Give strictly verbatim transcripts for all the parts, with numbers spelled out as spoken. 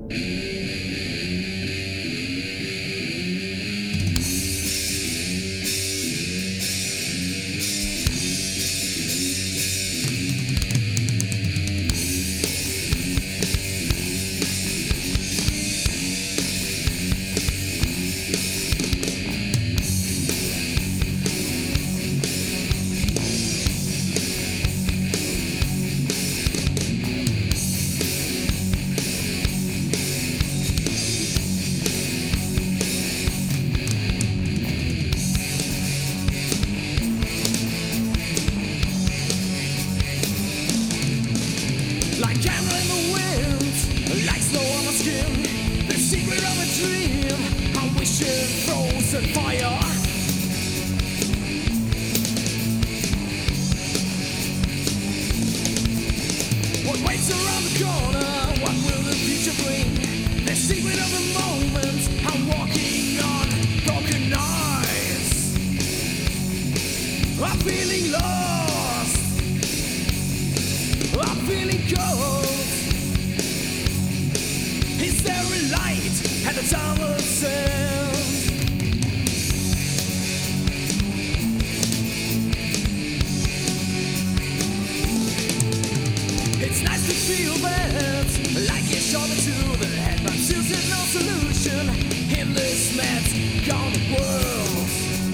Like candle in the wind, like snow on my skin. The secret of a dream, I'm wishing frozen fire. What waits around the corner? What will the future bring? The secret of the moment, I'm walking on broken eyes. I'm feeling lost, I'm feeling cold. Is there a light at the tunnel end? It's nice to feel bad, like you shot me to the head, but still there's no solution in this mad gone world.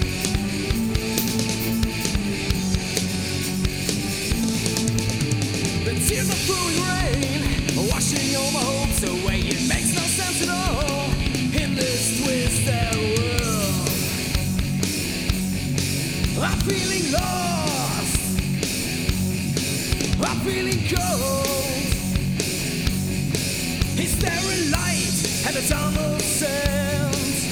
The tears are pouring rain, washing all my hopes away. It makes no sense at all in this twisted world. I'm feeling lost, I'm feeling cold. Is there a light at the tunnel's end?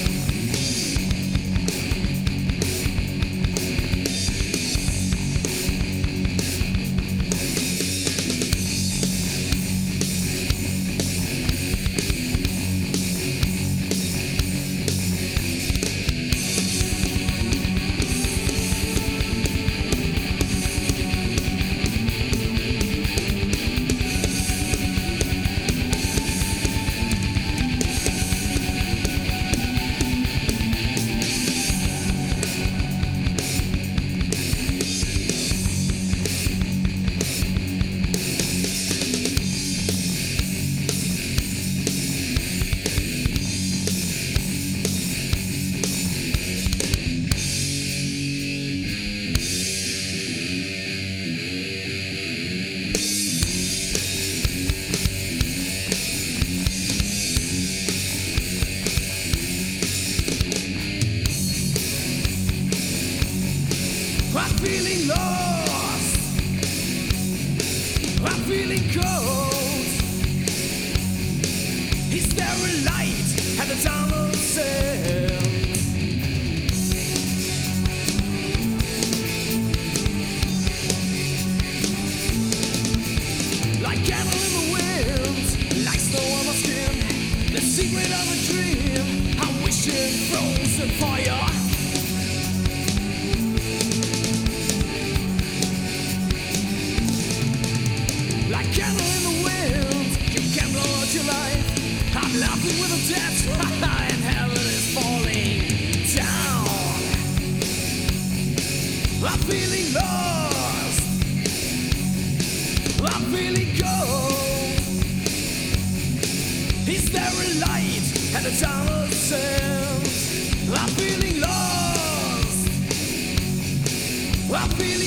I'm feeling lost, I'm feeling cold. Is there a light at the tunnel's end? Like candle in the wind, like snow on my skin. The secret of a dream, I'm wishing frozen fire. Like candle in the wind, you can blow out your life. I'm laughing with the dead, and heaven is falling down. I'm feeling lost, I'm feeling cold. Is there a light at the tunnel's end? I'm feeling lost, I'm feeling